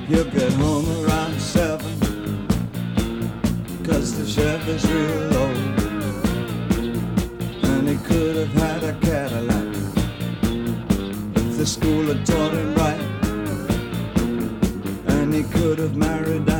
He'll get home around 7, 'cause the Chevy's real old. And he could have had a Cadillac if the school had taught him right. And he could have married